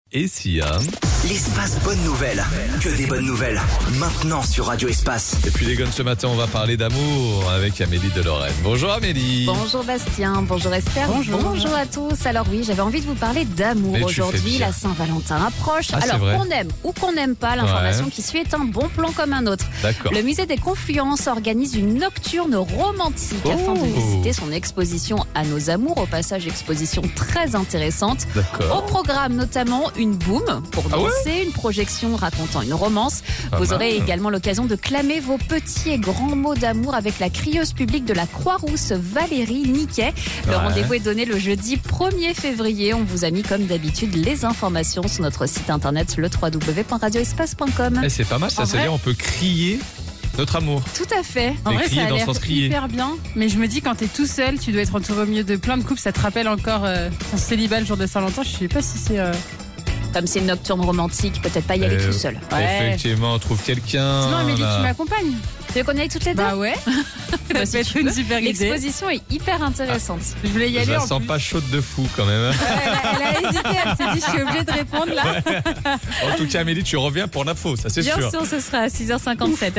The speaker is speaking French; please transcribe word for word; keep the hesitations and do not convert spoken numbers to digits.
Et si, hein L'espace bonne nouvelle, que des bonnes nouvelles, maintenant sur Radio Espace. Et puis les gars, ce matin, on va parler d'amour avec Amélie de Lorraine. Bonjour Amélie. Bonjour Bastien, bonjour Esther, bonjour. bonjour à tous. Alors oui, j'avais envie de vous parler d'amour Mais tu aujourd'hui, fais bien. la Saint-Valentin approche. Ah, c'est Alors vrai. qu'on aime ou qu'on n'aime pas, l'information Ouais. qui suit est un bon plan comme un autre. D'accord. Le musée des Confluences organise une nocturne romantique afin de Oh. visiter son exposition à nos amours. Au passage, exposition très intéressante. Au D'accord. programme notamment une boum pour Ah ouais danser, une projection racontant une romance. Pas Vous mal. aurez également l'occasion de clamer vos petits et grands mots d'amour avec la crieuse publique de la Croix-Rousse Valérie Niquet. Le Ouais. rendez-vous est donné le jeudi premier février. On vous a mis comme d'habitude les informations sur notre site internet le w w w point radio espace point com. Eh, c'est pas mal ça, En c'est-à-dire vrai- on peut crier notre amour. Tout à fait. En Mais vrai, crier ça a dans le l'air sens crier. hyper bien. Mais je me dis, quand t'es tout seul, tu dois être entouré au milieu de plein de couples. Ça te rappelle encore euh, ton célibat le jour de Saint-Valentin. Je sais pas si c'est. euh, Comme c'est une nocturne romantique, peut-être pas y aller Euh, tout seul. Effectivement, on trouve quelqu'un. Sinon, Amélie, là. tu m'accompagnes. Tu veux qu'on y aille toutes les deux? Bah ouais. Bah, Ça si peut être tu une veux. super idée. L'exposition est hyper intéressante. Je voulais y Je aller. la en sens plus. pas chaude de fou quand même. hein. Elle a, elle a hésité. Elle s'est dit, je suis obligée de répondre là. En tout cas, Amélie, tu reviens pour l'info, ça c'est Bien sûr. sûr, ce sera à six heures cinquante-sept.